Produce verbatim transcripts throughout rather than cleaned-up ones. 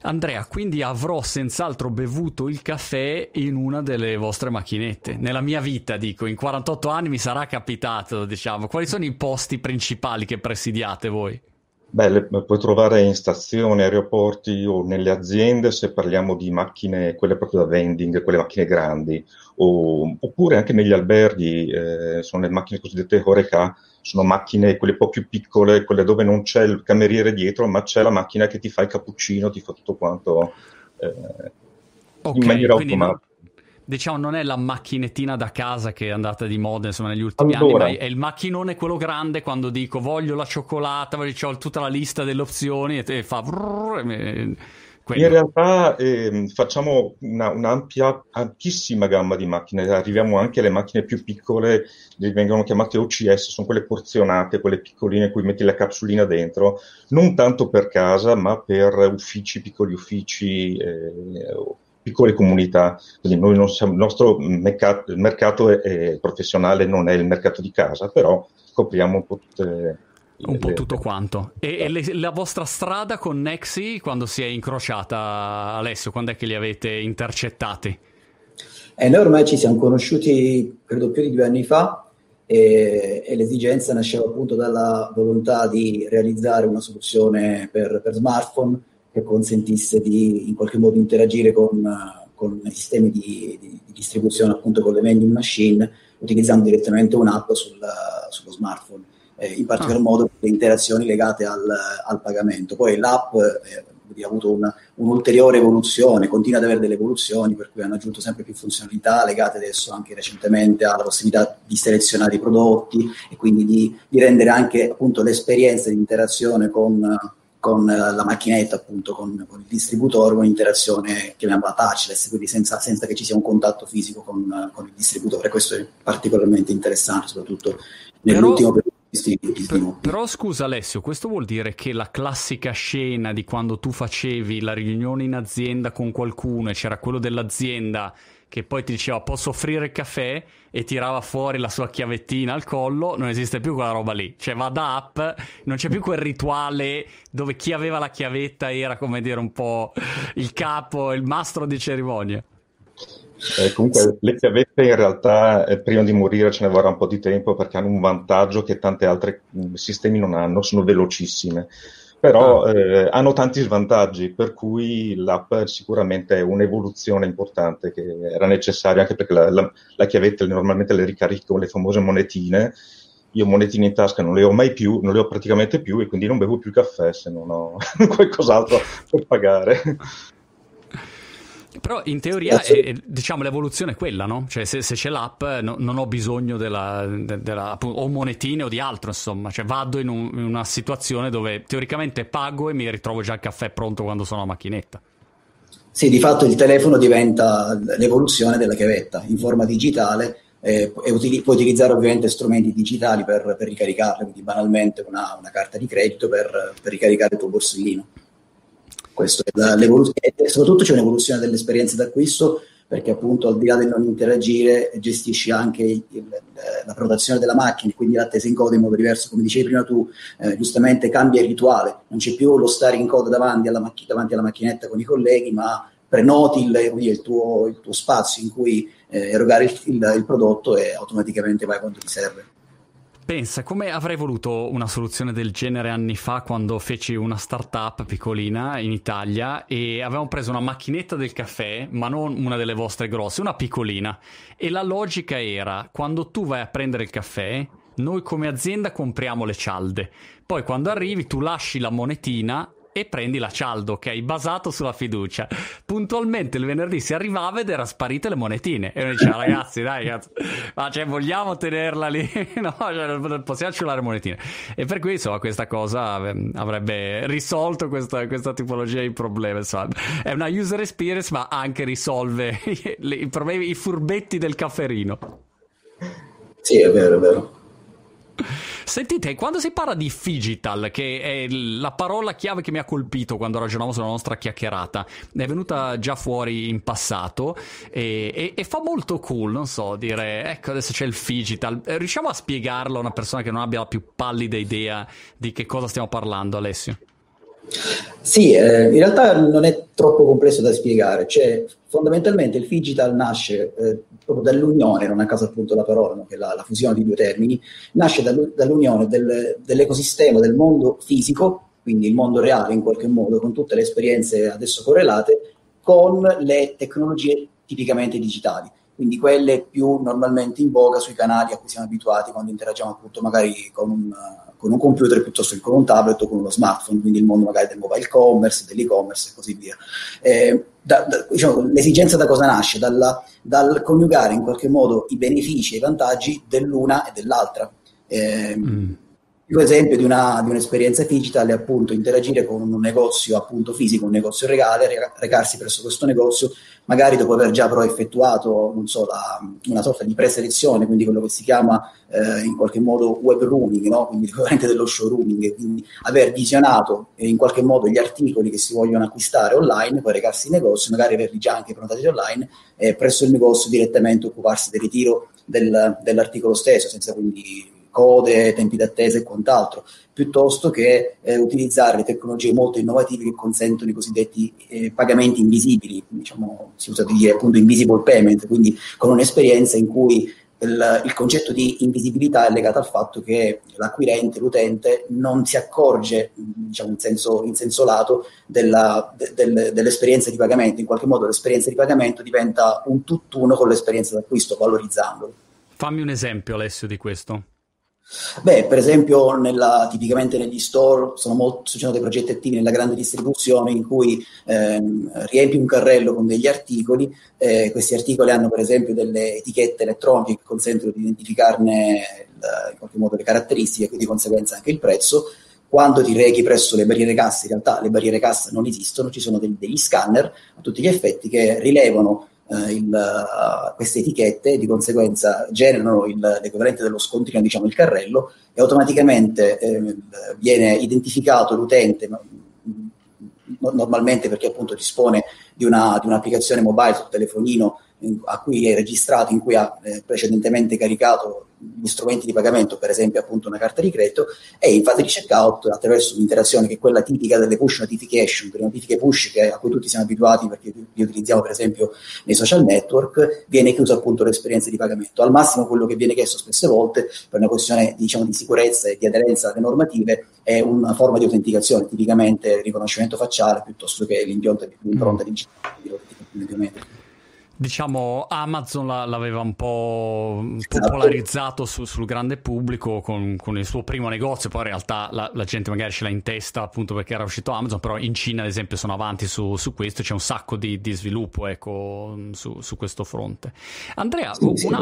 Andrea, quindi avrò senz'altro bevuto il caffè in una delle vostre macchinette. Nella mia vita, dico, in quarantotto anni mi sarà capitato, diciamo. Quali sono i posti principali che presidiate voi? Beh, le puoi trovare in stazioni, aeroporti o nelle aziende se parliamo di macchine, quelle proprio da vending, quelle macchine grandi, o- oppure anche negli alberghi, eh, sono le macchine cosiddette Horeca, sono macchine quelle un po' più piccole, quelle dove non c'è il cameriere dietro, ma c'è la macchina che ti fa il cappuccino, ti fa tutto quanto eh, in Ok, maniera quindi no- automatica. diciamo non è la macchinettina da casa che è andata di moda insomma negli ultimi anni, ma Allora, è il macchinone quello grande quando dico voglio la cioccolata, voglio, ho tutta la lista delle opzioni e te fa vrrr, e me- in quello. realtà ehm, facciamo una, un'ampia, ampissima gamma di macchine, arriviamo anche alle macchine più piccole, le vengono chiamate O C S, sono quelle porzionate, quelle piccoline in cui metti la capsulina dentro, non tanto per casa, ma per uffici, piccoli uffici, eh, o piccole comunità. Quindi noi non siamo, il nostro mercato, il mercato è- è professionale, non è il mercato di casa, però copriamo un po' tutte Un le... po' le- tutto quanto. E, e le- la vostra strada con Nexi, quando si è incrociata, Alessio, quando è che li avete intercettati? E noi ormai ci siamo conosciuti, credo, più di due anni fa e, e l'esigenza nasceva appunto dalla volontà di realizzare una soluzione per, per smartphone che consentisse di in qualche modo interagire con, eh, con i sistemi di, di- di distribuzione, appunto con le vending machine, utilizzando direttamente un'app sul- sullo smartphone, eh, in Ah, particolar modo le interazioni legate al, al pagamento. Poi l'app eh, ha avuto una un'ulteriore evoluzione, continua ad avere delle evoluzioni, per cui hanno aggiunto sempre più funzionalità legate adesso anche recentemente alla possibilità di selezionare i prodotti e quindi di, di rendere anche appunto l'esperienza di interazione con, con la macchinetta, appunto con, con il distributore, un'interazione chiamiamola touchless, quindi senza, senza che ci sia un contatto fisico con, con il distributore. Questo è particolarmente interessante, soprattutto però, nell'ultimo periodo di sti- di per- sviluppi. però scusa Alessio, questo vuol dire che la classica scena di quando tu facevi la riunione in azienda con qualcuno e c'era quello dell'azienda che poi ti diceva posso offrire il caffè e tirava fuori la sua chiavettina al collo, non esiste più quella roba lì. Cioè va da app, non c'è più quel rituale dove chi aveva la chiavetta era come dire un po' il capo, il mastro di cerimonia. Eh, Sì. comunque le chiavette in realtà eh, prima di morire ce ne vorrà un po' di tempo perché hanno un vantaggio che tanti altri mh, sistemi non hanno, sono velocissime, Ah. però eh, hanno tanti svantaggi, per cui l'app sicuramente è un'evoluzione importante che era necessaria anche perché la, la- la chiavetta normalmente le ricarichi con le famose monetine. Io monetine in tasca non le ho mai più, non le ho praticamente più e quindi non bevo più caffè se non ho qualcos'altro per pagare. Però in teoria è, è, diciamo l'evoluzione è quella, no? Cioè se, se c'è l'app no- non ho bisogno della, de- della appunto, o monetine o di altro, insomma. Cioè vado in, un- in una situazione dove teoricamente pago e mi ritrovo già il caffè pronto quando sono a macchinetta. Sì, di fatto il telefono diventa l'evoluzione della chiavetta in forma digitale eh, e utili- puoi utilizzare ovviamente strumenti digitali per, per ricaricarla, quindi banalmente una, una carta di credito per, per ricaricare il tuo borsellino. Questo è la- Senti, l'evoluzione, e soprattutto c'è un'evoluzione delle esperienze d'acquisto perché appunto al di là del non interagire gestisci anche il- il- la prenotazione della macchina, quindi l'attesa in coda in modo diverso, come dicevi prima tu, eh, giustamente cambia il rituale, non c'è più lo stare in coda davanti alla, macch- davanti alla macchinetta con i colleghi, ma prenoti il, il, tuo, il tuo spazio in cui eh, erogare il, il, il prodotto e automaticamente vai quando ti serve. pensa, come avrei voluto una soluzione del genere anni fa quando feci una startup piccolina in Italia e avevamo preso una macchinetta del caffè, ma non una delle vostre grosse, una piccolina. E la logica era, quando tu vai a prendere il caffè, noi come azienda compriamo le cialde. Poi quando arrivi tu lasci la monetina e prendi la cialdo, ok? Basato sulla fiducia. Puntualmente il venerdì si arrivava ed era sparite le monetine. E uno diceva, ragazzi, dai, cazzo, ma cioè, vogliamo tenerla lì? No, cioè, non possiamo ciulare monetine. E per cui, insomma, questa cosa eh, avrebbe risolto questa, questa tipologia di problemi. Insomma. È una user experience, ma anche risolve i, i problemi, i furbetti del cafferino. Sì, è vero, è vero. Sentite, quando si parla di digital, che è la parola chiave che mi ha colpito quando ragionavo sulla nostra chiacchierata, è venuta già fuori in passato e, e, e fa molto cool, non so, dire, ecco adesso c'è il digital. Riusciamo a spiegarlo a una persona che non abbia la più pallida idea di che cosa stiamo parlando, Alessio? Sì, eh, in realtà non è troppo complesso da spiegare, cioè fondamentalmente il Phygital nasce eh, proprio dall'unione, non a caso appunto la parola, no? Che è la, la fusione di due termini, nasce dall- dall'unione del, dell'ecosistema del mondo fisico, quindi il mondo reale in qualche modo, con tutte le esperienze adesso correlate, con le tecnologie tipicamente digitali, quindi quelle più normalmente in voga sui canali a cui siamo abituati quando interagiamo appunto magari con un, con un computer piuttosto che con un tablet o con uno smartphone, quindi il mondo magari del mobile commerce, dell'e-commerce e così via. Eh, da, da, diciamo, l'esigenza da cosa nasce? Dalla, dal coniugare in qualche modo i benefici e i vantaggi dell'una e dell'altra. Eh, mm. Più esempio di, una, di un'esperienza digital è appunto interagire con un negozio appunto fisico, un negozio regale, recarsi presso questo negozio, magari dopo aver già però effettuato, non so, la, una sorta di preselezione, quindi quello che si chiama eh, in qualche modo web rooming, no? Quindi l'equivalente dello showrooming, quindi aver visionato eh, in qualche modo gli articoli che si vogliono acquistare online, poi recarsi in negozio, magari averli già anche prenotati online, e presso il negozio direttamente occuparsi del ritiro del, dell'articolo stesso, senza quindi code, tempi d'attesa e quant'altro, piuttosto che eh, utilizzare le tecnologie molto innovative che consentono i cosiddetti eh, pagamenti invisibili, diciamo, si usa di dire appunto invisible payment, quindi con un'esperienza in cui il, il concetto di invisibilità è legato al fatto che l'acquirente, l'utente, non si accorge, diciamo in senso, in senso lato, della, de, del, dell'esperienza di pagamento. In qualche modo l'esperienza di pagamento diventa un tutt'uno con l'esperienza d'acquisto, valorizzandolo. Fammi un esempio, Alessio, di questo. Beh, per esempio, nella, tipicamente negli store sono molto, ci sono dei progetti attivi nella grande distribuzione in cui ehm, riempi un carrello con degli articoli, eh, questi articoli hanno per esempio delle etichette elettroniche che consentono di identificarne il, in qualche modo le caratteristiche e quindi di conseguenza anche il prezzo. Quando ti rechi presso le barriere cassa, in realtà le barriere cassa non esistono, ci sono degli, degli scanner a tutti gli effetti che rilevano Il, uh, queste etichette, di conseguenza generano il, l'equivalente dello scontrino, diciamo il carrello, e automaticamente eh, viene identificato l'utente, no, normalmente perché appunto dispone di, una, di un'applicazione mobile sul telefonino in, a cui è registrato, in cui ha eh, precedentemente caricato gli strumenti di pagamento, per esempio appunto una carta di credito, e in fase di checkout, attraverso un'interazione che è quella tipica delle push notification, delle notifiche push che, a cui tutti siamo abituati perché li utilizziamo per esempio nei social network, viene chiusa appunto l'esperienza di pagamento. Al massimo quello che viene chiesto spesse volte, per una questione diciamo di sicurezza e di aderenza alle normative, è una forma di autenticazione, tipicamente il riconoscimento facciale piuttosto che l'impronta, l'impronta digitale. Diciamo Amazon l'aveva un po' popolarizzato su, sul grande pubblico con, con il suo primo negozio, poi in realtà la, la gente magari ce l'ha in testa appunto perché era uscito Amazon, però in Cina ad esempio sono avanti su, su questo, c'è un sacco di, di sviluppo ecco su, su questo fronte. Andrea, sì, una,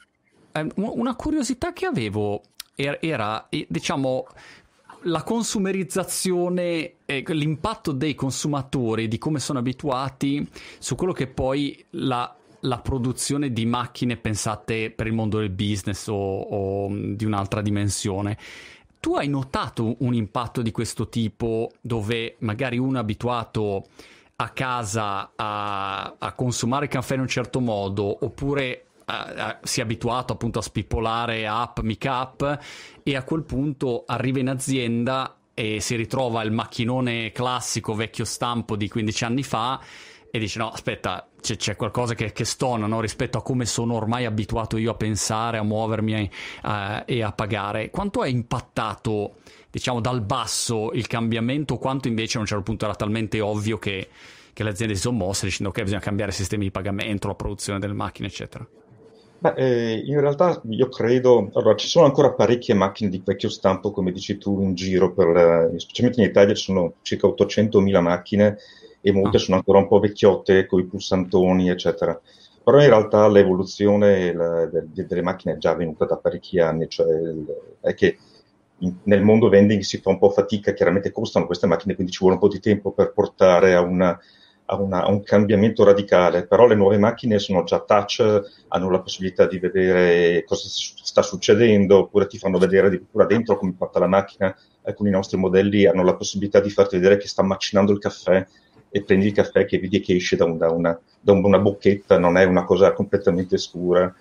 sì, una curiosità che avevo era, era diciamo la consumerizzazione, eh, l'impatto dei consumatori, di come sono abituati su quello che poi la, la produzione di macchine pensate per il mondo del business o, o di un'altra dimensione. Tu hai notato un impatto di questo tipo dove magari uno è abituato a casa a, a consumare il caffè in un certo modo, oppure Uh, si è abituato appunto a spippolare app, mica app, e a quel punto arriva in azienda e si ritrova il macchinone classico vecchio stampo di quindici anni fa e dice no aspetta c'è, c'è qualcosa che, che stona, no? Rispetto a come sono ormai abituato io a pensare, a muovermi uh, e a pagare. Quanto è impattato diciamo dal basso il cambiamento, quanto invece a un certo punto era talmente ovvio che, che le aziende si sono mosse dicendo ok bisogna cambiare sistemi di pagamento, la produzione delle macchine eccetera? Beh, eh, in realtà io credo, allora ci sono ancora parecchie macchine di vecchio stampo, come dici tu, in giro, per, eh, specialmente in Italia ci sono circa ottocentomila macchine e molte ah. sono ancora un po' vecchiotte, con i pulsantoni, eccetera. Però in realtà l'evoluzione la, de, de, delle macchine è già avvenuta da parecchi anni, cioè è che in, nel mondo vending si fa un po' fatica, chiaramente costano queste macchine, quindi ci vuole un po' di tempo per portare a una... A, una, a un cambiamento radicale, però le nuove macchine sono già touch, hanno la possibilità di vedere cosa sta succedendo, oppure ti fanno vedere addirittura dentro come è fatta la macchina. Alcuni nostri modelli hanno la possibilità di farti vedere che sta macinando il caffè e prendi il caffè che vedi che esce da, un, da, una, da una bocchetta, non è una cosa completamente scura.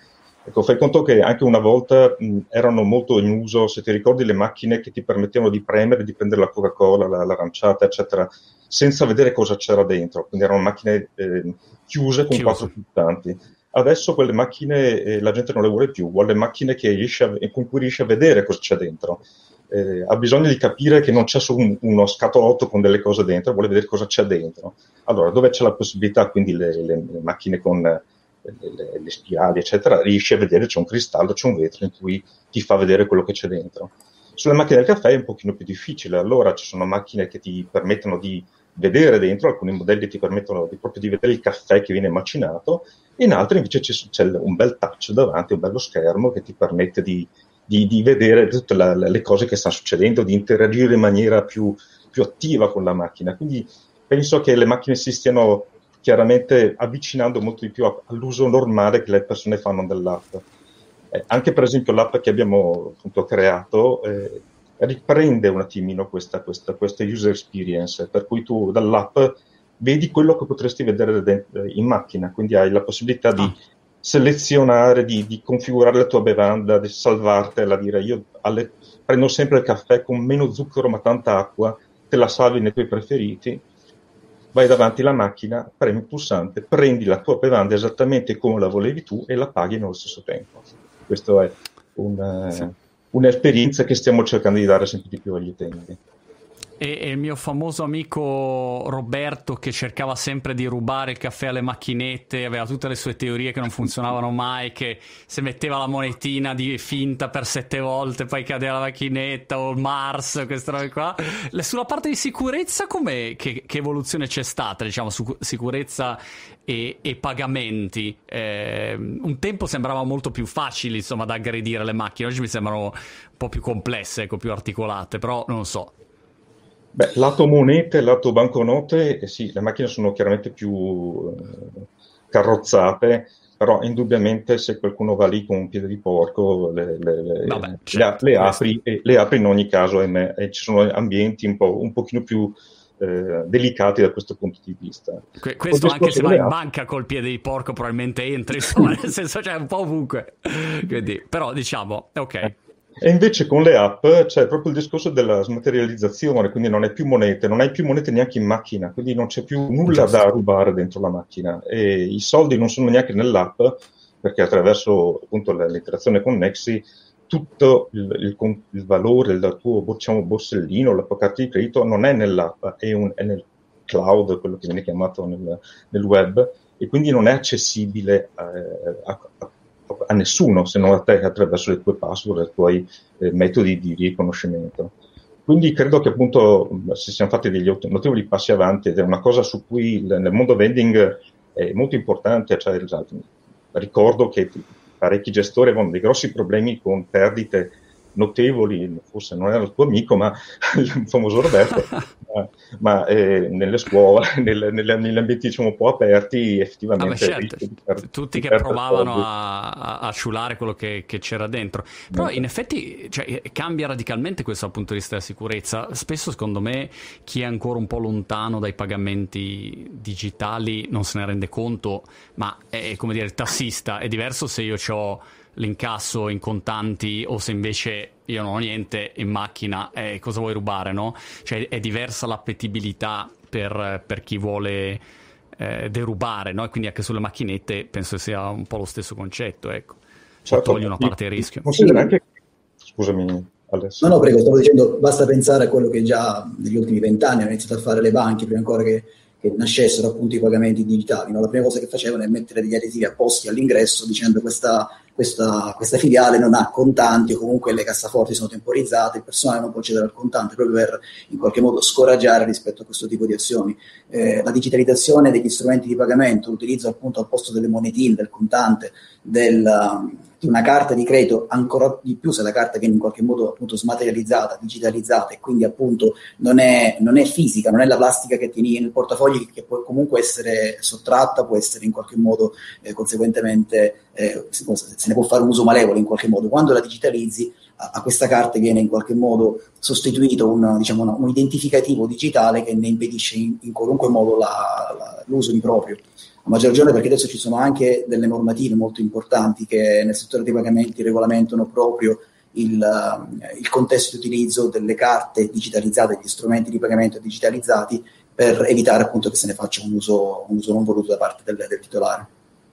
Ecco, fai conto che anche una volta mh, erano molto in uso, se ti ricordi, le macchine che ti permettevano di premere, di prendere la Coca-Cola, la, l'aranciata, eccetera, senza vedere cosa c'era dentro. Quindi erano macchine eh, chiuse con quattro pulsanti. Adesso quelle macchine eh, la gente non le vuole più, vuole macchine che riesce a, con cui riesce a vedere cosa c'è dentro. Eh, ha bisogno di capire che non c'è solo un, uno scatolotto con delle cose dentro, vuole vedere cosa c'è dentro. Allora, dove c'è la possibilità, quindi le, le, le macchine con le, le, le spiali, eccetera, riesci a vedere, c'è un cristallo, c'è un vetro in cui ti fa vedere quello che c'è dentro. Sulle macchine del caffè è un pochino più difficile, allora ci sono macchine che ti permettono di vedere dentro, alcuni modelli ti permettono di, proprio di vedere il caffè che viene macinato, in altri invece c'è, c'è un bel touch davanti, un bello schermo che ti permette di Di, di vedere tutte la, le cose che stanno succedendo, di interagire in maniera più, più attiva con la macchina. Quindi penso che le macchine si stiano chiaramente avvicinando molto di più a, all'uso normale che le persone fanno dell'app. Eh, anche per esempio l'app che abbiamo appunto creato eh, riprende un attimino questa, questa, questa user experience, per cui tu dall'app vedi quello che potresti vedere dentro, in macchina, quindi hai la possibilità di ah. selezionare, di, di configurare la tua bevanda, di salvartela, dire io alle, prendo sempre il caffè con meno zucchero ma tanta acqua, te la salvi nei tuoi preferiti, vai davanti alla macchina, premi il pulsante, prendi la tua bevanda esattamente come la volevi tu e la paghi nello stesso tempo. Questa è una, sì. un'esperienza che stiamo cercando di dare sempre di più agli utenti. E, e il mio famoso amico Roberto, che cercava sempre di rubare il caffè alle macchinette, aveva tutte le sue teorie che non funzionavano mai, che se metteva la monetina di finta per sette volte poi cadeva la macchinetta, o il Mars, queste robe qua. Sulla parte di sicurezza com'è, che, che evoluzione c'è stata, diciamo, su sicurezza e, e pagamenti? Eh, un tempo sembrava molto più facili, insomma, da aggredire le macchine, oggi mi sembrano un po' più complesse, ecco, più articolate, però non so. Beh, lato monete, lato banconote, eh sì, le macchine sono chiaramente più eh, carrozzate, però indubbiamente se qualcuno va lì con un piede di porco le, le, le, Vabbè, certo, le, le apri e le apri in ogni caso, ahimè, e ci sono ambienti un po' un pochino più eh, delicati da questo punto di vista. Que- questo anche se vai in banca col piede di porco probabilmente entri, insomma, nel senso c'è un po' ovunque. Quindi, però diciamo, ok. Eh. E invece con le app c'è proprio il discorso della smaterializzazione, quindi non hai più monete, non hai più monete neanche in macchina, quindi non c'è più nulla da rubare dentro la macchina e i soldi non sono neanche nell'app, perché attraverso appunto l'interazione con Nexi tutto il, il, il valore del tuo, diciamo, borsellino, la tua carta di credito non è nell'app, è, un, è nel cloud, quello che viene chiamato nel, nel web, e quindi non è accessibile a, a, a a nessuno se non a te attraverso le tue password, i tuoi eh, metodi di riconoscimento. Quindi credo che appunto si siano fatti degli notevoli passi avanti ed è una cosa su cui nel mondo vending è molto importante. Cioè, ricordo che parecchi gestori avevano dei grossi problemi con perdite notevoli, forse non era il tuo amico, ma il famoso Roberto, ma, ma eh, nelle scuole, nelle, nelle, negli ambienti diciamo un po' aperti, effettivamente. Ah, beh, certo. per, tutti che provavano a, a, a sciulare quello che, che c'era dentro. Però okay. in effetti cioè, cambia radicalmente questo dal punto di vista della sicurezza. Spesso, secondo me, chi è ancora un po' lontano dai pagamenti digitali non se ne rende conto, ma è come dire, il tassista è diverso se io ho l'incasso in contanti o se invece io non ho niente in macchina, eh, cosa vuoi rubare, no? Cioè è diversa l'appetibilità per, per chi vuole eh, derubare, no? E quindi anche sulle macchinette penso sia un po' lo stesso concetto, ecco. Cioè, certo, togli una parte di rischio. Considera anche... Scusami Alessio. No, no, prego, stavo dicendo, basta pensare a quello che già negli ultimi vent'anni hanno iniziato a fare le banche, prima ancora che che nascessero appunto i pagamenti digitali, no? La prima cosa che facevano è mettere degli adesivi apposti all'ingresso dicendo questa, questa, questa filiale non ha contanti o comunque le cassaforti sono temporizzate, il personale non può accedere al contante, proprio per in qualche modo scoraggiare rispetto a questo tipo di azioni. Eh, la digitalizzazione degli strumenti di pagamento, l'utilizzo appunto al posto delle monetine, del contante, del, di una carta di credito, ancora di più se la carta viene in qualche modo appunto smaterializzata, digitalizzata e quindi appunto non è, non è fisica, non è la plastica che tieni nel portafogli, che può comunque essere sottratta, può essere in qualche modo eh, conseguentemente eh, se ne può fare un uso malevolo in qualche modo. Quando la digitalizzi a, a questa carta viene in qualche modo sostituito un, diciamo, un, un identificativo digitale che ne impedisce in, in qualunque modo la, la, l'uso improprio. A maggior ragione perché adesso ci sono anche delle normative molto importanti che nel settore dei pagamenti regolamentano proprio il, il contesto di utilizzo delle carte digitalizzate, degli strumenti di pagamento digitalizzati, per evitare appunto che se ne faccia un uso, un uso non voluto da parte del, del titolare.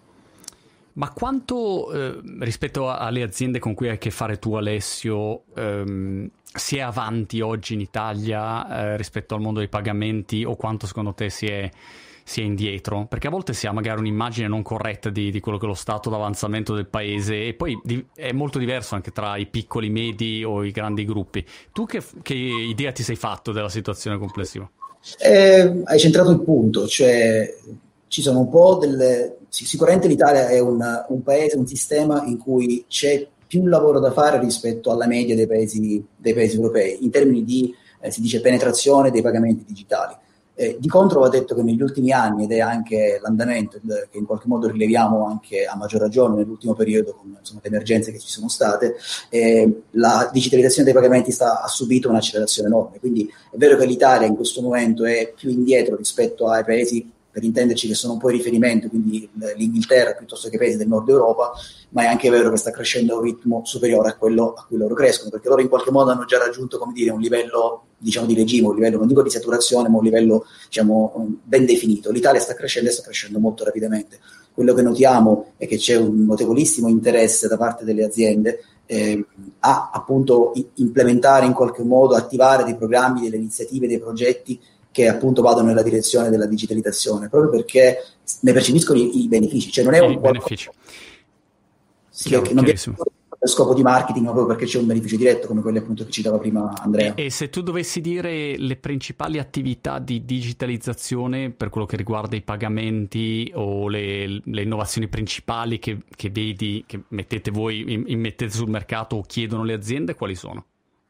Ma quanto eh, rispetto alle aziende con cui hai a che fare tu, Alessio, ehm, si è avanti oggi in Italia eh, rispetto al mondo dei pagamenti, o quanto secondo te si è si è indietro? Perché a volte si ha magari un'immagine non corretta di, di quello che è lo stato d'avanzamento del paese, e poi di, è molto diverso anche tra i piccoli, medi o i grandi gruppi. Tu che, che idea ti sei fatto della situazione complessiva? Eh, hai centrato il punto, cioè ci sono un po' delle... Sicuramente l'Italia è un, un paese, un sistema in cui c'è più lavoro da fare rispetto alla media dei paesi, dei paesi europei, in termini di, eh, si dice, penetrazione dei pagamenti digitali. Eh, di contro va detto che negli ultimi anni, ed è anche l'andamento che in qualche modo rileviamo anche a maggior ragione nell'ultimo periodo con, insomma, le emergenze che ci sono state, eh, la digitalizzazione dei pagamenti sta, ha subito un'accelerazione enorme. Quindi è vero che l'Italia in questo momento è più indietro rispetto ai paesi, per intenderci, che sono un po' i riferimenti, quindi l'Inghilterra piuttosto che i paesi del nord Europa, ma è anche vero che sta crescendo a un ritmo superiore a quello a cui loro crescono, perché loro in qualche modo hanno già raggiunto, come dire, un livello, diciamo, di regime, un livello non dico di saturazione, ma un livello, diciamo, ben definito. L'Italia sta crescendo e sta crescendo molto rapidamente. Quello che notiamo è che c'è un notevolissimo interesse da parte delle aziende eh, a appunto implementare in qualche modo, attivare dei programmi, delle iniziative, dei progetti che appunto vadano nella direzione della digitalizzazione, proprio perché ne percepiscono i, i benefici. Cioè non è un benefici che, Chiaro, che non viene per scopo di marketing, ma proprio perché c'è un beneficio diretto, come quelli appunto che citava prima Andrea. E, e se tu dovessi dire le principali attività di digitalizzazione per quello che riguarda i pagamenti, o le, le innovazioni principali che, che vedi, che mettete voi, immettete sul mercato o chiedono le aziende, quali sono?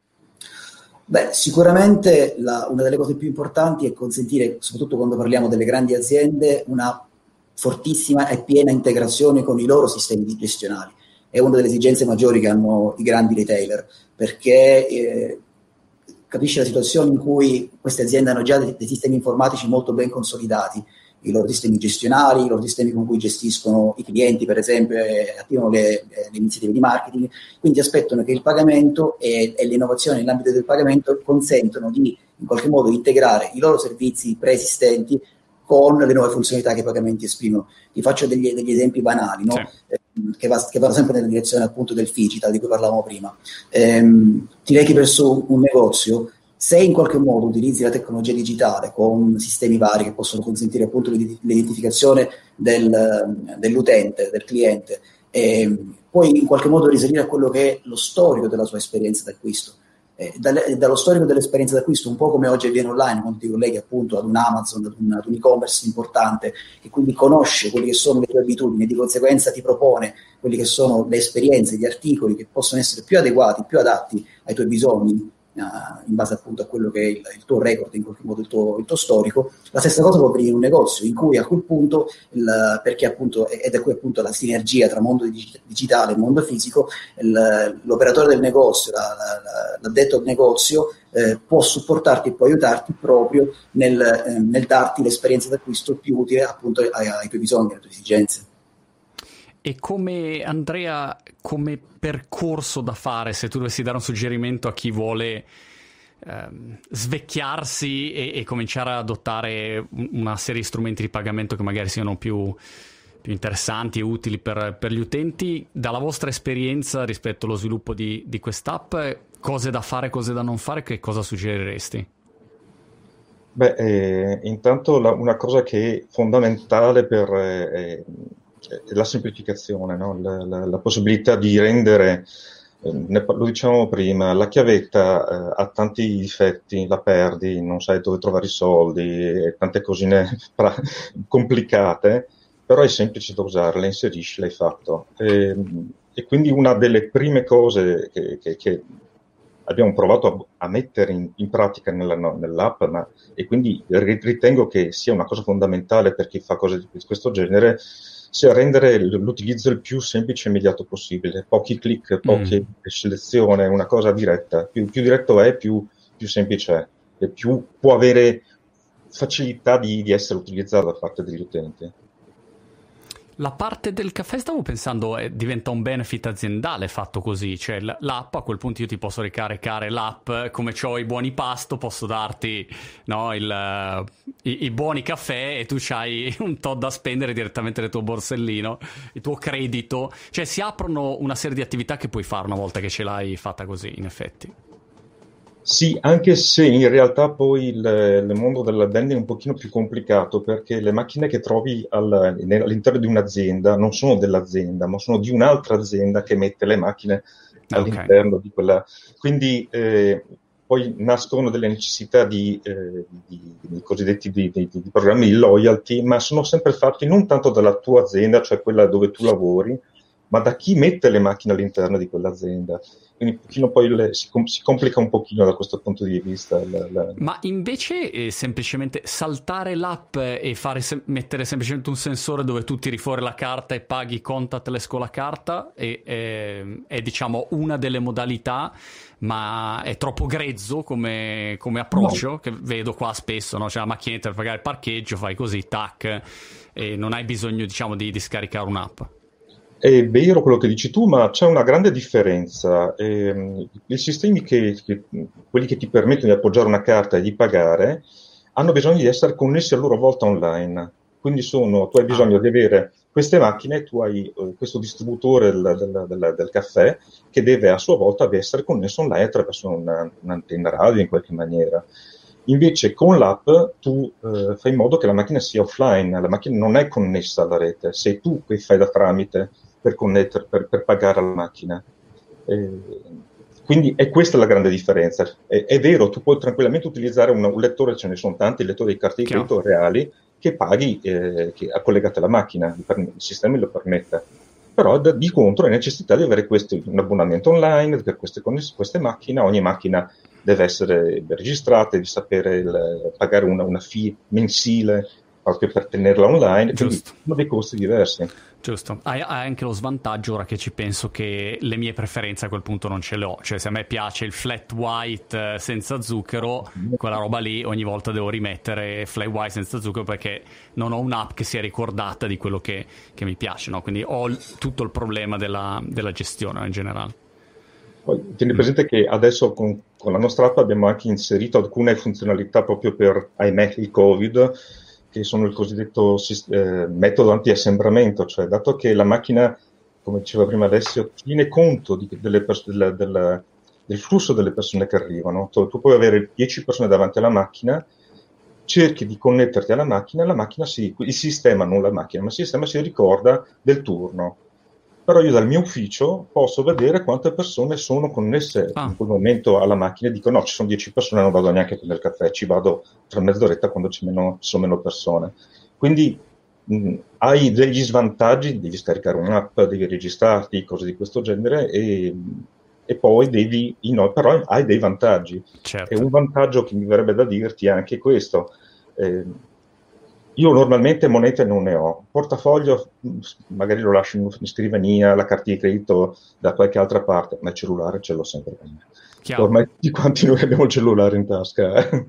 Beh, sicuramente la, una delle cose più importanti è consentire, soprattutto quando parliamo delle grandi aziende, una fortissima e piena integrazione con i loro sistemi gestionali. È una delle esigenze maggiori che hanno i grandi retailer, perché eh, capisce la situazione in cui queste aziende hanno già dei, dei sistemi informatici molto ben consolidati, i loro sistemi gestionali, i loro sistemi con cui gestiscono i clienti, per esempio, e attivano le, le iniziative di marketing, quindi aspettano che il pagamento e, e le innovazioni nell'ambito del pagamento consentono di in qualche modo integrare i loro servizi preesistenti con le nuove funzionalità che i pagamenti esprimono. Ti faccio degli, degli esempi banali, no? Sì. eh, che, va, che vanno sempre nella direzione appunto del digital di cui parlavamo prima. Eh, ti rechi verso un negozio. Se in qualche modo utilizzi la tecnologia digitale con sistemi vari che possono consentire appunto l'identificazione del, dell'utente, del cliente, eh, puoi in qualche modo risalire a quello che è lo storico della sua esperienza d'acquisto. Eh, dalle, dallo storico dell'esperienza d'acquisto, un po' come oggi avviene online, quando ti colleghi appunto ad un Amazon, ad un, ad un e-commerce importante, che quindi conosce quelle che sono le tue abitudini e di conseguenza ti propone quelle che sono le esperienze, gli articoli che possono essere più adeguati, più adatti ai tuoi bisogni, in base appunto a quello che è il, il tuo record, in qualche modo il tuo, il tuo storico. La stessa cosa può avvenire in un negozio, in cui a quel punto, il, perché appunto, ed è qui appunto la sinergia tra mondo digitale e mondo fisico, il, l'operatore del negozio, la, la, l'addetto al negozio, eh, può supportarti e può aiutarti proprio nel, eh, nel darti l'esperienza d'acquisto più utile appunto ai, ai tuoi bisogni, alle tue esigenze. E come, Andrea, come percorso da fare, se tu dovessi dare un suggerimento a chi vuole ehm, svecchiarsi e, e cominciare ad adottare una serie di strumenti di pagamento che magari siano più, più interessanti e utili per, per gli utenti, dalla vostra esperienza rispetto allo sviluppo di, di quest'app, cose da fare, cose da non fare, che cosa suggeriresti? Beh, eh, intanto la, una cosa che è fondamentale per... Eh, la semplificazione, no? la, la, la possibilità di rendere, eh, ne, lo dicevamo prima, la chiavetta eh, ha tanti difetti, la perdi, non sai dove trovare i soldi, e tante cosine pra- complicate, però è semplice da usare, la inserisci, l'hai fatto. E, e quindi una delle prime cose che, che, che abbiamo provato a, a mettere in, in pratica nella, no, nell'app, ma, e quindi ritengo che sia una cosa fondamentale per chi fa cose di questo genere, sia rendere l'utilizzo il più semplice e immediato possibile. Pochi click, poche mm. selezione, una cosa diretta. Più, più diretto è, più, più semplice è, e più può avere facilità di, di essere utilizzato da parte degli utenti. La parte del caffè, stavo pensando, eh, diventa un benefit aziendale fatto così, cioè l- l'app, a quel punto io ti posso ricaricare l'app, come c'ho i buoni pasto, posso darti, no, il, uh, i, i buoni caffè e tu c'hai un tot da spendere direttamente nel tuo borsellino, il tuo credito, cioè si aprono una serie di attività che puoi fare una volta che ce l'hai fatta così, in effetti. Sì, anche se in realtà poi il, il mondo della vending è un pochino più complicato, perché le macchine che trovi al, all'interno di un'azienda non sono dell'azienda, ma sono di un'altra azienda che mette le macchine all'interno okay. di quella. Quindi eh, poi nascono delle necessità di, eh, di, di cosiddetti di, di, di programmi di loyalty, ma sono sempre fatti non tanto dalla tua azienda, cioè quella dove tu lavori, ma da chi mette le macchine all'interno di quell'azienda. Quindi un pochino poi le, si, com- si complica un pochino da questo punto di vista. La, la... Ma invece eh, semplicemente saltare l'app e fare se- mettere semplicemente un sensore dove tu tiri fuori la carta e paghi contactless con la carta è, è, è diciamo una delle modalità, ma è troppo grezzo come, come approccio, no. Che vedo qua spesso, no? C'è la macchinetta per pagare il parcheggio, fai così, tac, e non hai bisogno diciamo di, di scaricare un'app. È vero quello che dici tu, ma c'è una grande differenza. Eh, I sistemi che, che, quelli che ti permettono di appoggiare una carta e di pagare, hanno bisogno di essere connessi a loro volta online. Quindi sono, tu hai bisogno ah. di avere queste macchine, tu hai eh, questo distributore del, del, del, del caffè che deve a sua volta essere connesso online attraverso una, un'antenna radio in qualche maniera. Invece con l'app tu eh, fai in modo che la macchina sia offline, la macchina non è connessa alla rete, sei tu che fai da tramite per connettere, per, per pagare alla macchina. Eh, quindi è questa la grande differenza. È, è vero, tu puoi tranquillamente utilizzare un, un lettore, ce ne sono tanti, lettori di carte di credito reali, che paghi, eh, che ha collegato alla macchina, il sistema lo permette. Però da, di contro è necessità di avere questo, un abbonamento online per queste, queste macchine, ogni macchina deve essere registrata, devi sapere il, pagare una, una fee mensile proprio per tenerla online, quindi sono dei costi diversi. Giusto, hai, hai anche lo svantaggio, ora che ci penso, che le mie preferenze a quel punto non ce le ho, cioè se a me piace il flat white senza zucchero, quella roba lì ogni volta devo rimettere flat white senza zucchero perché non ho un'app che sia ricordata di quello che, che mi piace, no? Quindi ho il, tutto il problema della, della gestione in generale. Poi tieni presente che adesso con, con la nostra app abbiamo anche inserito alcune funzionalità proprio per, ahimè, il Covid, che sono il cosiddetto eh, metodo anti-assembramento, cioè dato che la macchina, come diceva prima Alessio, tiene conto di, delle pers- della, della, del flusso delle persone che arrivano. Tu, tu puoi avere dieci persone davanti alla macchina, cerchi di connetterti alla macchina, la macchina si, il sistema, non la macchina, ma il sistema si ricorda del turno. Però io dal mio ufficio posso vedere quante persone sono connesse ah. in quel momento alla macchina e dico no, ci sono dieci persone, non vado neanche a prendere il caffè, ci vado tra mezz'oretta quando ci, meno, ci sono meno persone. Quindi mh, hai degli svantaggi, devi scaricare un'app, devi registrarti, cose di questo genere e, e poi devi, no, però hai dei vantaggi. Certo. E un vantaggio che mi verrebbe da dirti è anche questo. Eh, Io normalmente monete non ne ho, portafoglio magari lo lascio in scrivania, la carta di credito da qualche altra parte, ma il cellulare ce l'ho sempre con me. Ormai tutti quanti noi abbiamo il cellulare in tasca. Eh.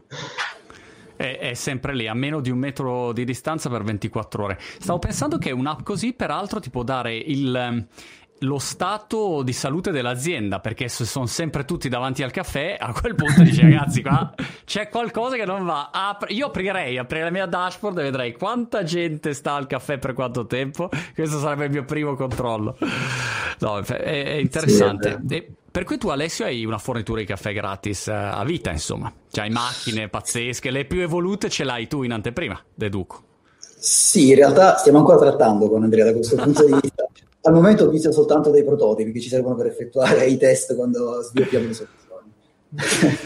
È, è sempre lì, a meno di un metro di distanza per ventiquattro ore. Stavo pensando che un'app così, peraltro, ti può dare il... lo stato di salute dell'azienda, perché se sono sempre tutti davanti al caffè, a quel punto dici ragazzi qua c'è qualcosa che non va. Apri... io aprirei aprirei la mia dashboard e vedrei quanta gente sta al caffè per quanto tempo. Questo sarebbe il mio primo controllo. No, è, è interessante. Sì, è e per cui tu, Alessio, hai una fornitura di caffè gratis a vita, insomma, cioè hai macchine pazzesche, le più evolute ce l'hai tu in anteprima, deduco. Sì, in realtà stiamo ancora trattando con Andrea da questo punto di vista. Al momento ho visto soltanto dei prototipi che ci servono per effettuare i test quando sviluppiamo le soluzioni.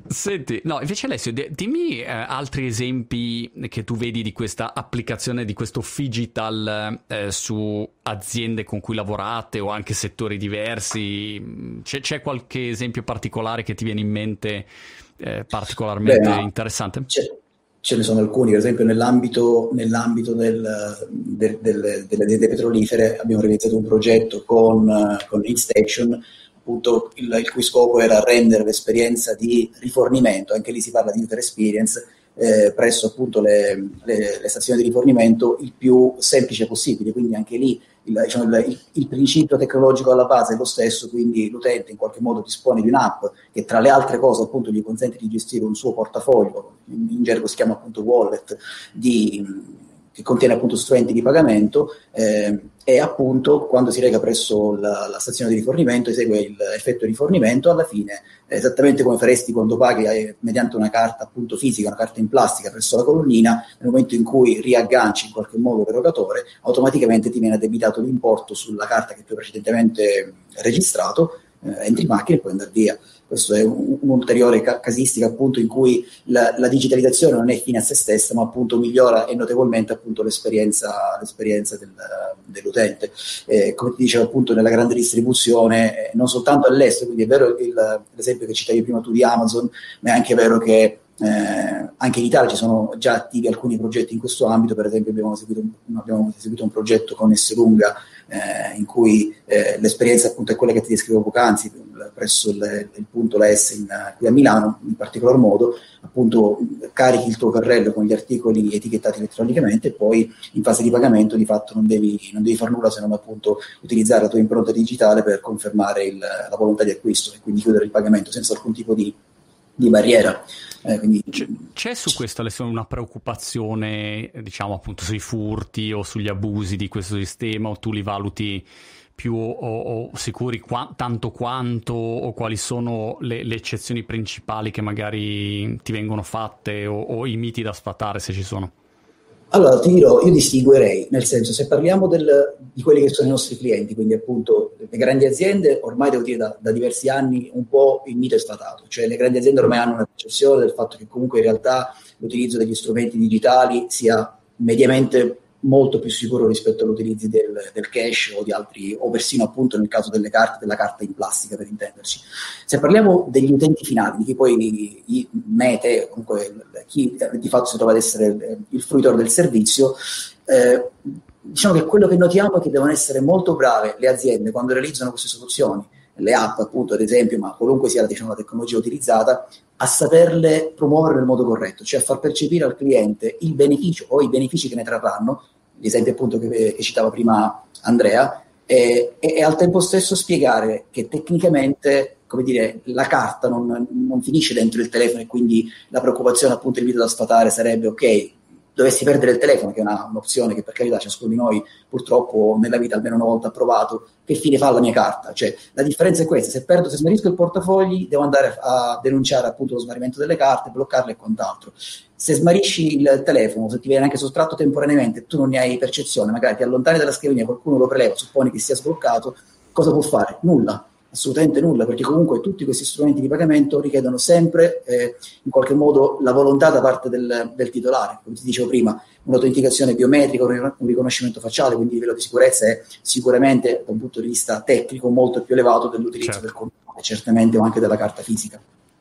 Senti, no, invece Alessio, d- dimmi eh, altri esempi che tu vedi di questa applicazione, di questo Phygital eh, su aziende con cui lavorate o anche settori diversi. C'è, c'è qualche esempio particolare che ti viene in mente eh, particolarmente Beh, interessante? ce ne sono alcuni, per esempio nell'ambito, nell'ambito del, del, del, delle aziende petrolifere abbiamo realizzato un progetto con, con InStation, appunto il, il cui scopo era rendere l'esperienza di rifornimento, anche lì si parla di user experience, eh, presso appunto le, le, le stazioni di rifornimento il più semplice possibile, quindi anche lì il, diciamo, il, il principio tecnologico alla base è lo stesso, quindi l'utente in qualche modo dispone di un'app che tra le altre cose appunto gli consente di gestire un suo portafoglio, in, in gergo si chiama appunto wallet, di, che contiene appunto strumenti di pagamento, eh, e appunto quando si reca presso la, la stazione di rifornimento esegue l'effetto di rifornimento, alla fine esattamente come faresti quando paghi eh, mediante una carta appunto fisica, una carta in plastica presso la colonnina, nel momento in cui riagganci in qualche modo l'erogatore, automaticamente ti viene addebitato l'importo sulla carta che tu hai precedentemente registrato, eh, entri in macchina e puoi andare via. Questo è un, un'ulteriore ca- casistica appunto in cui la, la digitalizzazione non è fine a se stessa, ma appunto migliora e notevolmente appunto l'esperienza, l'esperienza del, dell'utente. Eh, come ti dicevo appunto nella grande distribuzione, eh, non soltanto all'estero, quindi è vero il, l'esempio che citavi prima tu di Amazon, ma è anche vero che Eh, anche in Italia ci sono già attivi alcuni progetti in questo ambito. Per esempio abbiamo eseguito un, abbiamo eseguito un progetto con Esselunga eh, in cui eh, l'esperienza appunto è quella che ti descrivevo poc'anzi presso il, il punto La S in, qui a Milano, in particolar modo appunto carichi il tuo carrello con gli articoli etichettati elettronicamente e poi in fase di pagamento di fatto non devi, non devi far nulla se non appunto utilizzare la tua impronta digitale per confermare il, la volontà di acquisto e quindi chiudere il pagamento senza alcun tipo di, di barriera. Eh, quindi... c'è, c'è su questo Alessio una preoccupazione, diciamo appunto sui furti o sugli abusi di questo sistema, o tu li valuti più o, o sicuri qua, tanto quanto, o quali sono le, le eccezioni principali che magari ti vengono fatte, o, o i miti da sfatare se ci sono? Allora, ti dirò, io distinguerei, nel senso, se parliamo del, di quelli che sono i nostri clienti, quindi appunto le grandi aziende, ormai devo dire da, da diversi anni un po' il mito è sfatato, cioè le grandi aziende ormai hanno una percezione del fatto che comunque in realtà l'utilizzo degli strumenti digitali sia mediamente molto più sicuro rispetto all'utilizzo del, del cash o di altri, o persino appunto nel caso delle carte, della carta in plastica per intenderci. Se parliamo degli utenti finali, di chi poi i mete, comunque chi di fatto si trova ad essere il fruitore del servizio, eh, diciamo che quello che notiamo è che devono essere molto brave le aziende quando realizzano queste soluzioni, le app appunto ad esempio, ma qualunque sia diciamo, la tecnologia utilizzata, a saperle promuovere nel modo corretto, cioè a far percepire al cliente il beneficio o i benefici che ne trarranno, l'esempio appunto che, che citava prima Andrea, e, e, e al tempo stesso spiegare che tecnicamente, come dire, la carta non, non finisce dentro il telefono e quindi la preoccupazione appunto il mito da sfatare sarebbe ok, dovessi perdere il telefono, che è una, un'opzione che per carità ciascuno di noi purtroppo nella vita almeno una volta ha provato, che fine fa la mia carta? Cioè la differenza è questa: se perdo, se smarrisco il portafogli devo andare a denunciare appunto lo smarrimento delle carte, bloccarle e quant'altro. Se smarisci il telefono, se ti viene anche sottratto temporaneamente, tu non ne hai percezione, magari ti allontani dalla scrivania, qualcuno lo preleva, supponi che sia sbloccato, cosa può fare? Nulla. Assolutamente nulla, perché comunque tutti questi strumenti di pagamento richiedono sempre eh, in qualche modo la volontà da parte del, del titolare. Come ti dicevo prima, un'autenticazione biometrica, un riconoscimento facciale, quindi il livello di sicurezza è sicuramente da un punto di vista tecnico molto più elevato dell'utilizzo certo. del computer, certamente o anche della carta fisica.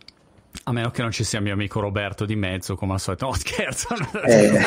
A meno che non ci sia mio amico Roberto di mezzo, come al solito. No, scherzo. Eh.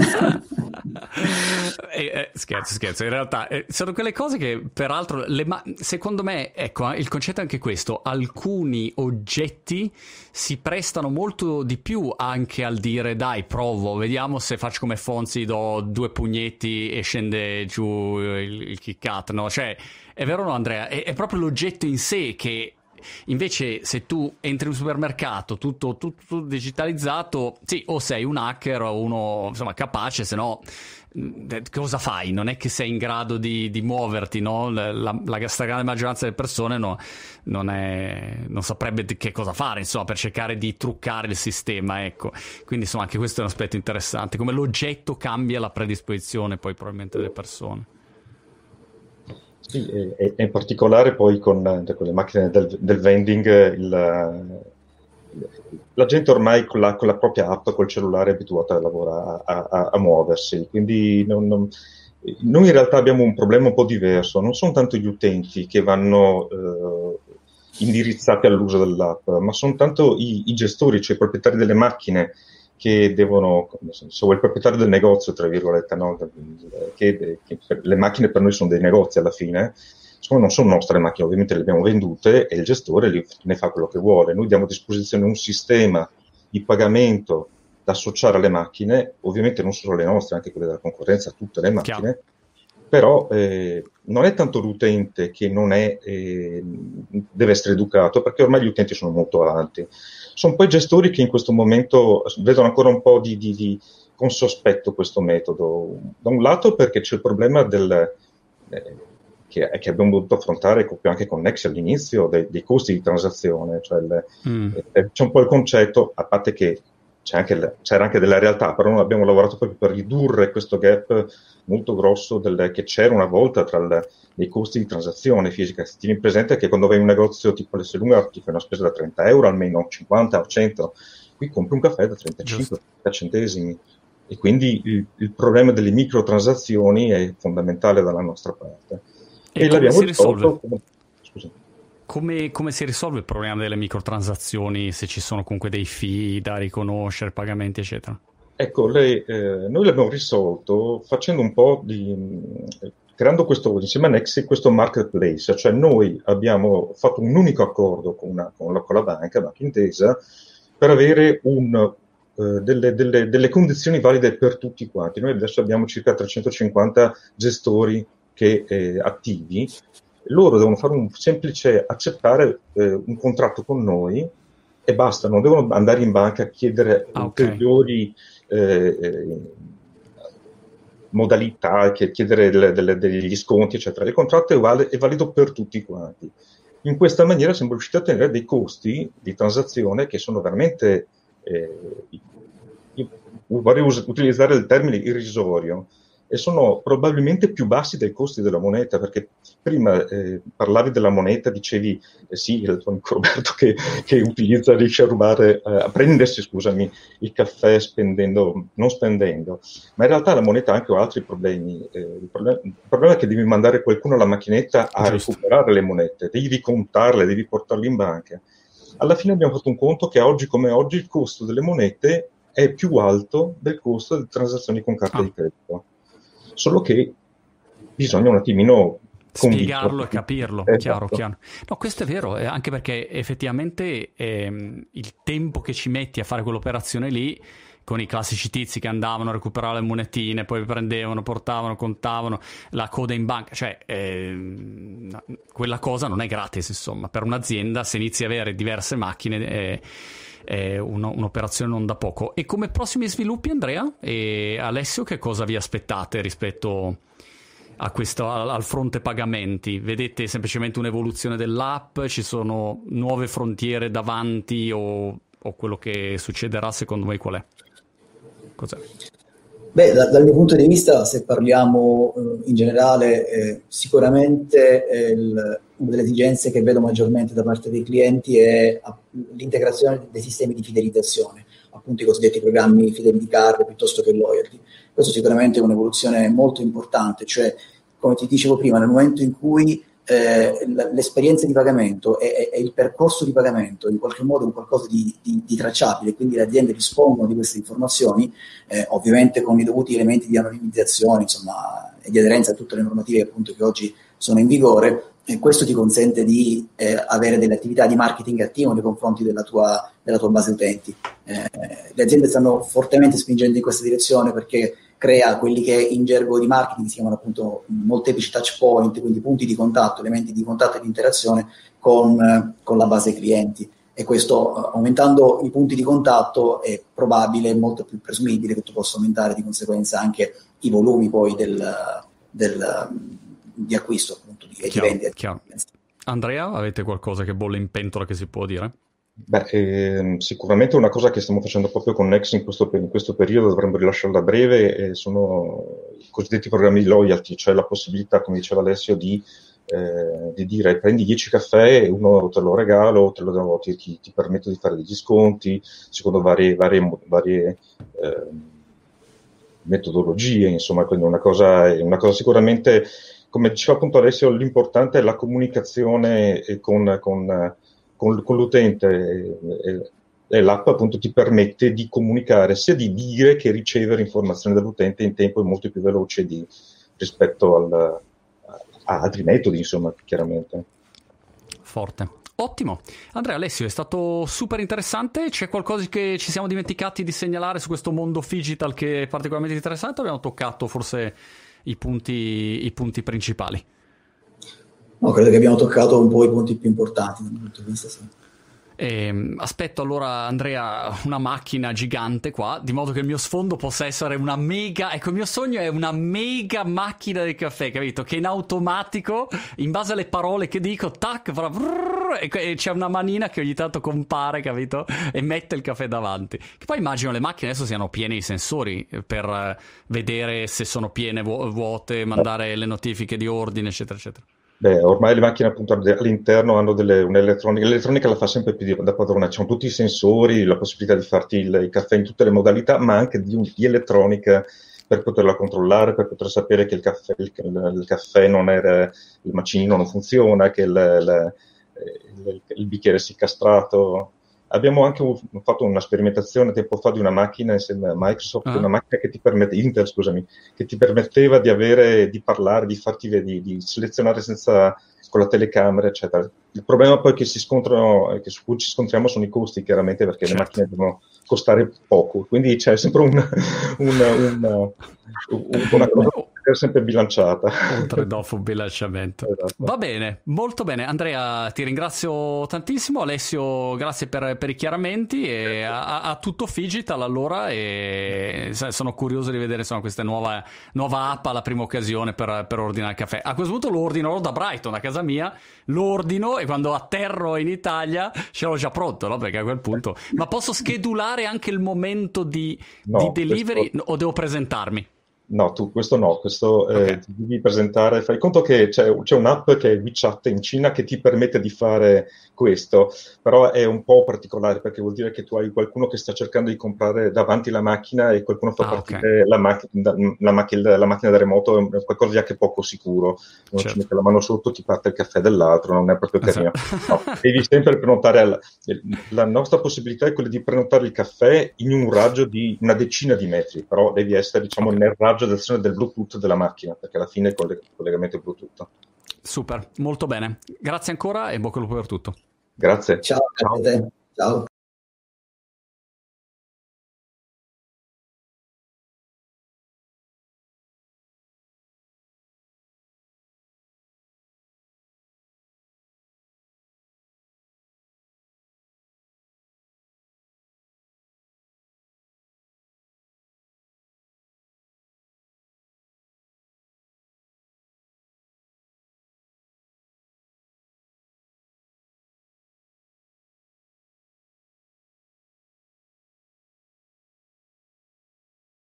eh, eh, scherzo, scherzo. In realtà eh, sono quelle cose che, peraltro, le ma- secondo me, ecco, eh, il concetto è anche questo. Alcuni oggetti si prestano molto di più anche al dire dai, provo, vediamo se faccio come Fonzi, do due pugnetti e scende giù il, il Kit Kat, no? Cioè, è vero o no, Andrea? È, è proprio l'oggetto in sé che... Invece se tu entri in un supermercato tutto, tutto, tutto digitalizzato, sì, o sei un hacker o uno insomma capace, se no cosa fai? Non è che sei in grado di, di muoverti, no? La, la, la stragrande maggioranza delle persone no, non, è, non saprebbe che cosa fare, insomma, per cercare di truccare il sistema, ecco. Quindi insomma anche questo è un aspetto interessante, come l'oggetto cambia la predisposizione poi probabilmente delle persone. Sì, e, e in particolare poi con, con le macchine del, del vending il, la gente ormai con la, con la propria app, col cellulare è abituata a lavorare, a, a, a muoversi, quindi non, non, noi in realtà abbiamo un problema un po' diverso, non sono tanto gli utenti che vanno eh, indirizzati all'uso dell'app, ma sono tanto i, i gestori, cioè i proprietari delle macchine, che devono, se vuoi il proprietario del negozio, tra virgolette, no? che, che le macchine per noi sono dei negozi alla fine, non sono nostre macchine, ovviamente le abbiamo vendute e il gestore li, ne fa quello che vuole. Noi diamo a disposizione un sistema di pagamento da associare alle macchine, ovviamente non solo le nostre, anche quelle della concorrenza, tutte le macchine, Chiaro. Però eh, non è tanto l'utente che non è, eh, deve essere educato, perché ormai gli utenti sono molto avanti. Sono poi gestori che in questo momento vedono ancora un po' di, di, di con sospetto questo metodo. Da un lato perché c'è il problema del... Eh, Che, che abbiamo dovuto affrontare anche con Next all'inizio, dei, dei costi di transazione, cioè le, mm. eh, c'è un po' il concetto, a parte che c'è anche le, c'era anche della realtà, però noi abbiamo lavorato proprio per ridurre questo gap molto grosso del, che c'era una volta tra le, i costi di transazione fisica. Tieni presente che quando vai in un negozio tipo l'Esselunga ti fai una spesa da trenta euro almeno, cinquanta o cento, qui compri un caffè da trentacinque centesimi. E quindi il, il problema delle microtransazioni è fondamentale dalla nostra parte. E, e come si risolve? Come... Come, come si risolve il problema delle microtransazioni, se ci sono comunque dei fee da riconoscere, pagamenti, eccetera? Ecco, lei, eh, noi l'abbiamo risolto facendo un po' di... creando questo, insieme a Nexi, questo marketplace, cioè noi abbiamo fatto un unico accordo con, una, con, la, con la banca, Banca Intesa, per avere un... Uh, delle, delle, delle condizioni valide per tutti quanti. Noi adesso abbiamo circa trecentocinquanta gestori che eh, attivi, loro devono fare un semplice accettare eh, un contratto con noi e basta, non devono andare in banca a chiedere okay. ulteriori eh, eh, modalità, che chiedere delle, delle, degli sconti, eccetera. Il contratto è, vale, è valido per tutti quanti. In questa maniera siamo riusciti a ottenere dei costi di transazione che sono veramente Eh, io vorrei us- utilizzare il termine irrisorio, e sono probabilmente più bassi dei costi della moneta, perché prima eh, parlavi della moneta, dicevi eh, sì, il tuo amico Roberto che, che utilizza, riesce a rubare, eh, a prendersi, scusami, il caffè spendendo, non spendendo, ma in realtà la moneta ha anche altri problemi. Eh, il, problema, il problema è che devi mandare qualcuno alla macchinetta a Giusto. recuperare le monete, devi ricontarle, devi portarle in banca. Alla fine abbiamo fatto un conto che oggi come oggi il costo delle monete è più alto del costo delle transazioni con carta ah. di credito. Solo che bisogna un attimino spiegarlo convinto. E capirlo, esatto. chiaro, chiaro. No, questo è vero, eh, anche perché effettivamente ehm, il tempo che ci metti a fare quell'operazione lì, con i classici tizi che andavano a recuperare le monetine, poi prendevano, portavano, contavano, la coda in banca, cioè eh, quella cosa non è gratis, insomma, per un'azienda se inizi a avere diverse macchine è, è uno, un'operazione non da poco. E come prossimi sviluppi, Andrea e Alessio, che cosa vi aspettate rispetto a questo, al fronte pagamenti? Vedete semplicemente un'evoluzione dell'app, ci sono nuove frontiere davanti, o, o quello che succederà secondo voi qual è? Cos'è? Beh, da, dal mio punto di vista, se parliamo eh, in generale, eh, sicuramente eh, il, una delle esigenze che vedo maggiormente da parte dei clienti è a, l'integrazione dei sistemi di fidelizzazione, appunto i cosiddetti programmi Fidelity Card piuttosto che Loyalty. Questo sicuramente è un'evoluzione molto importante, cioè, come ti dicevo prima, nel momento in cui Eh, l'esperienza di pagamento e, e il percorso di pagamento in qualche modo è un qualcosa di, di, di tracciabile, quindi le aziende dispongono di queste informazioni, eh, ovviamente con i dovuti elementi di anonimizzazione, insomma, e di aderenza a tutte le normative appunto che oggi sono in vigore, e questo ti consente di eh, avere delle attività di marketing attivo nei confronti della tua, della tua base utenti. Eh, le aziende stanno fortemente spingendo in questa direzione, perché crea quelli che in gergo di marketing si chiamano appunto molteplici touch point, quindi punti di contatto, elementi di contatto e di interazione con, con la base clienti. E questo, aumentando i punti di contatto, è probabile, molto più presumibile che tu possa aumentare di conseguenza anche i volumi poi del, del, di acquisto, appunto, di, chiaro, di vendita. Chiaro. Andrea, avete qualcosa che bolle in pentola che si può dire? Beh, eh, sicuramente una cosa che stiamo facendo proprio con Next in questo, in questo periodo, dovremmo rilasciarla a breve, eh, sono i cosiddetti programmi di loyalty, cioè la possibilità, come diceva Alessio, di eh, di dire prendi dieci caffè, uno te lo regalo, te lo do, ti, ti, ti permetto di fare degli sconti, secondo varie, varie, varie eh, metodologie, insomma, quindi una cosa, una cosa sicuramente, come diceva appunto Alessio, l'importante è la comunicazione con, con, con, con l'utente, e, e l'app appunto ti permette di comunicare, sia di dire che ricevere informazioni dall'utente in tempo molto più veloce di, rispetto al, a altri metodi, insomma, chiaramente. Forte. Ottimo. Andrea, Alessio, è stato super interessante. C'è qualcosa che ci siamo dimenticati di segnalare su questo mondo digital che è particolarmente interessante? Abbiamo toccato forse i punti, i punti principali? No, credo che abbiamo toccato un po' i punti più importanti dal punto di vista. E aspetto allora, Andrea, una macchina gigante qua, di modo che il mio sfondo possa essere una mega, ecco, il mio sogno è una mega macchina del caffè, capito? Che in automatico, in base alle parole che dico, tac, fra, brrr, e c'è una manina che ogni tanto compare, capito? E mette il caffè davanti. Che poi immagino le macchine adesso siano piene di sensori per vedere se sono piene, vuote, mandare le notifiche di ordine, eccetera, eccetera. Beh, ormai le macchine appunto all'interno hanno delle, un'elettronica, l'elettronica la fa sempre più da padrona, c'hanno tutti i sensori, la possibilità di farti il, il caffè in tutte le modalità, ma anche di, di elettronica per poterla controllare, per poter sapere che il caffè, il, il caffè non è, il macinino non funziona, che il, il, il, il bicchiere si è castrato. Abbiamo anche fatto una sperimentazione tempo fa di una macchina insieme a Microsoft, ah. una macchina che ti permette, Intel, scusami, che ti permetteva di avere, di parlare, di farti di, di selezionare senza, con la telecamera, eccetera. Il problema poi che si scontrano, che su cui ci scontriamo sono i costi, chiaramente, perché certo. le macchine devono costare poco, quindi c'è sempre un, un, un, un, una cosa sempre bilanciata. Un trade-off, un bilanciamento. Esatto. Va bene, molto bene. Andrea, ti ringrazio tantissimo. Alessio, grazie per, per i chiarimenti. E a, a tutto Figital allora. E sono curioso di vedere insomma, questa nuova, nuova app alla prima occasione per, per ordinare il caffè. A questo punto lo ordinerò da Brighton, a casa mia. Lo ordino e quando atterro in Italia ce l'ho già pronto, no? Perché a quel punto. Ma posso schedulare anche il momento di, no, di delivery questo... o devo presentarmi? No, tu questo no, questo okay. eh, ti devi presentare, fai conto che c'è, c'è un'app che è WeChat in Cina che ti permette di fare questo, però è un po' particolare perché vuol dire che tu hai qualcuno che sta cercando di comprare davanti la macchina e qualcuno fa ah, partire okay. la, mac- la, macchina, la macchina da remoto, è qualcosa di anche poco sicuro, non certo. ci mette la mano sotto, ti parte il caffè dell'altro, non è proprio carino. Esatto. No, devi sempre prenotare, alla, la nostra possibilità è quella di prenotare il caffè in un raggio di una decina di metri, però devi essere diciamo okay. nel raggio del Bluetooth della macchina, perché alla fine è il collegamento Bluetooth. Super, molto bene. Grazie ancora e bocca al lupo per tutto. Grazie. Ciao. Ciao. Ciao.